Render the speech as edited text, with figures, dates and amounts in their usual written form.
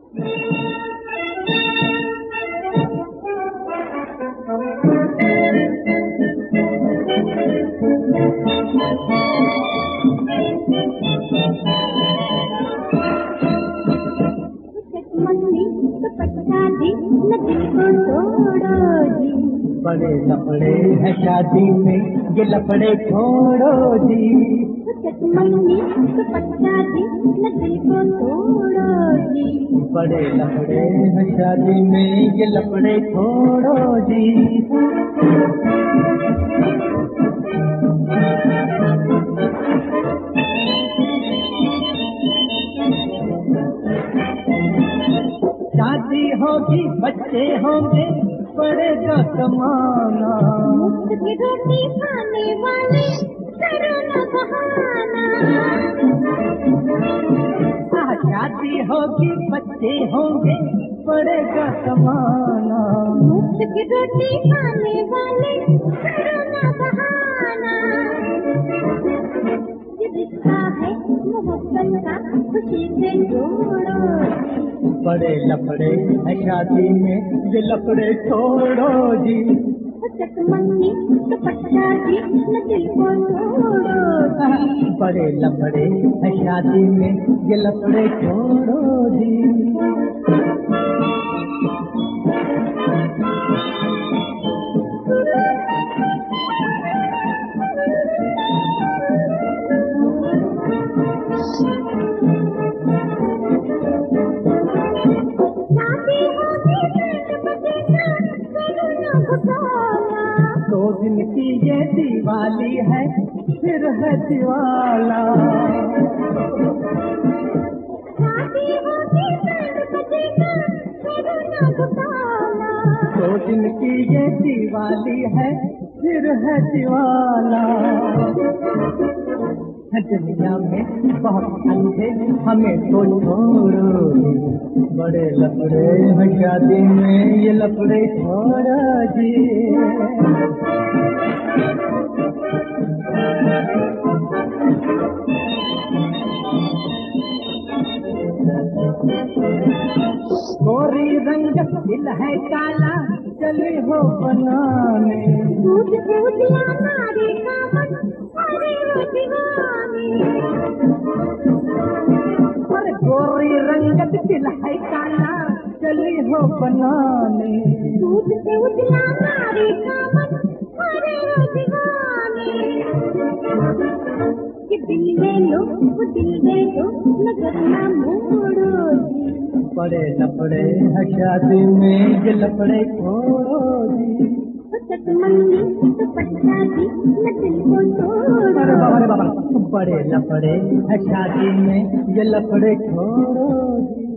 बड़े लफड़े है शादी में, ये लफड़े छोड़ो जी। मम्मी तो पक्का जी, न दिल को तोड़ो जी। बड़े लफड़े है शादी में, ये लफड़े छोड़ो जी। शादी होगी, बच्चे होंगे, पड़ेगा कमाना। मुफ्त की रोटी खाने वाले करो न बहाना। शादी होगी, बच्चे होंगे, पड़ेगा कमाना। मुफ्त की रोटी खाने वाले करो न बहाना। ये रिश्ता है मोहब्बत का, खुशी से जोड़ो। बड़े लफड़े है शादी में, ये लफड़े छोड़ो जी। मम्मी तो पक्का जी, न दिल को तोड़ो। बड़े लफड़े है शादी में, ये लफड़े छोड़ो जी। दो दिन की ये दिवाली है, फिर है दिवाला। दो दिन की ये दिवाली है, फिर है दिवाला। दुनिया में बहुत अंधे, हमें तो छोड़ो। बड़े लफड़े हैं शादी में, ये लफड़े छोड़ो जी। गोरी रंग दिल है काला, चली हो बनाने। दूध से उजला नारी का मन, अरे वो दीवानी। अरे गोरी रंग दिल है काला, चली हो बनाने। दूध से उजला नारी का मन, अरे वो दीवानी। कि दिल दे लो, वो दिल दे दो, नजर ना मोड़ो जी। बड़े लफड़े है शादी में, ये लफड़े छोड़ो जी। मम्मी तो पक्का जी, न दिल को तोड़ो। अरे बाबा रे बाबा, बड़े लफड़े है शादी में, ये लफड़े छोड़ो जी।